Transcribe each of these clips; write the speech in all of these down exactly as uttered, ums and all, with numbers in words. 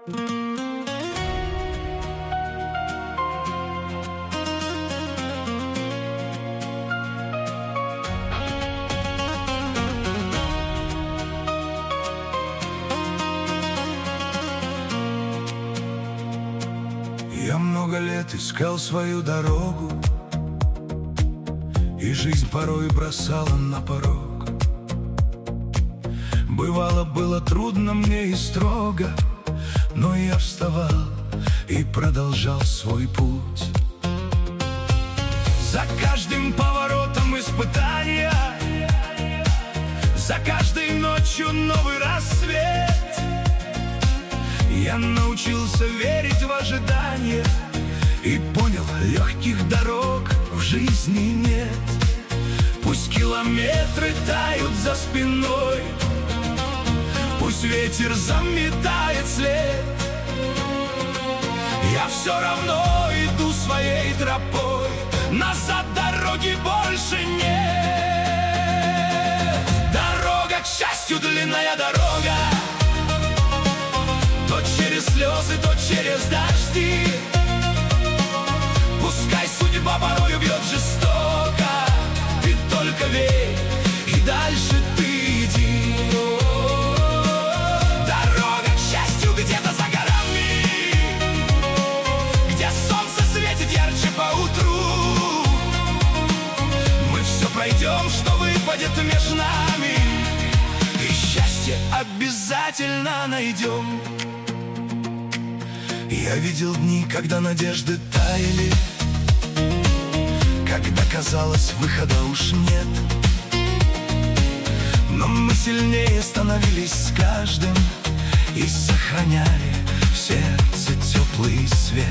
Я много лет искал свою дорогу, и жизнь порой бросала на порог. Бывало, было трудно мне и строго, но я вставал и продолжал свой путь. За каждым поворотом испытания, за каждой ночью новый рассвет. Я научился верить в ожидание и понял, легких дорог в жизни нет. Пусть километры тают за спиной, пусть ветер заметает след, я все равно иду своей тропой, назад дороги больше нет. Дорога, к счастью, длинная дорога, то через слезы, то через дожди. Пускай судьба порою бьет жестоко, ты только верь и дальше ты иди. Дорога, к счастью, где-то за горами, где солнце светит ярче поутру. Мы все пройдем, что выпадет между нами, и счастье обязательно найдем. Я видел дни, когда надежды таяли, когда казалось, выхода уж нет. Но мы сильнее становились с каждым и сохраняли в сердце теплый свет.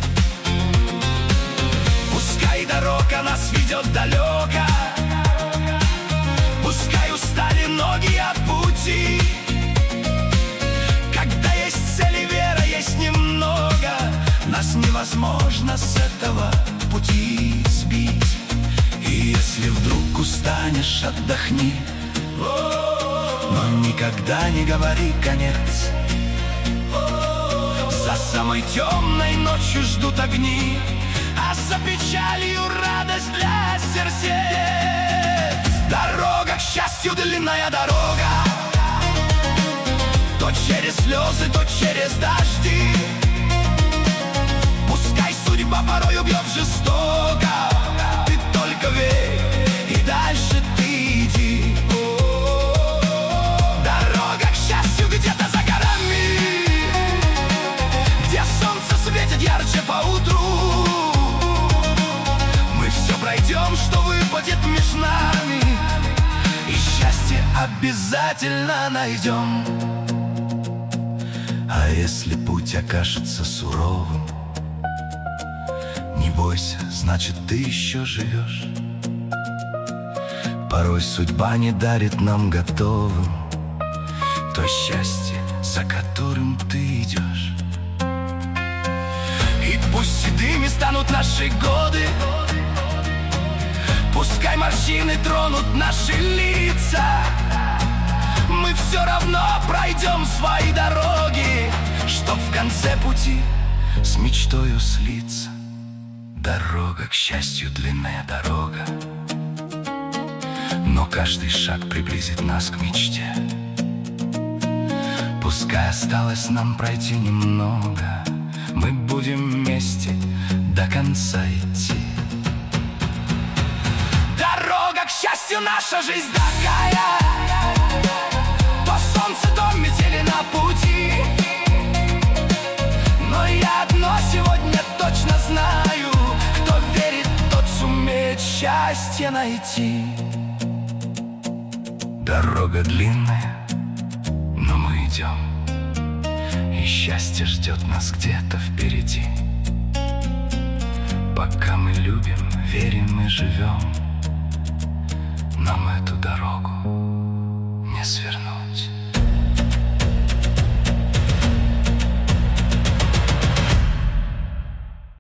Пускай дорога нас ведет далеко, пускай устали ноги от пути. Когда есть цель и вера, есть немного, нас невозможно с этого пути сбить. И если вдруг устанешь, отдохни, но никогда не говори конец. За самой темной ночью ждут огни, а за печалью радость для сердец. Дорога, к счастью, длинная дорога, то через слезы, то через дожди. Пускай судьба порою бьет жестоко, ты только верь и дальше ты иди. Дорога, к счастью, где-то за горами, где солнце светит ярче поутру. Мы все пройдем, что выпадет между нами, и счастье обязательно найдем. А если путь окажется суровым, не бойся, значит, ты еще живешь. Порой судьба не дарит нам готовым то счастье, за которым ты идешь. И пусть седыми станут наши годы, пускай морщины тронут наши лица, мы все равно пройдем свои дороги, чтоб в конце пути с мечтою слиться. Дорога, к счастью, длинная дорога, но каждый шаг приблизит нас к мечте. Пускай осталось нам пройти немного, мы будем вместе до конца идти. Дорога, к счастью, наша жизнь такая, то солнце, то метели на пути. Но я одно сегодня точно знаю: кто верит, тот сумеет счастье найти. Дорога длинная, но мы идем, и счастье ждет нас где-то впереди. Пока мы любим, верим и живем, нам эту дорогу не свернуть.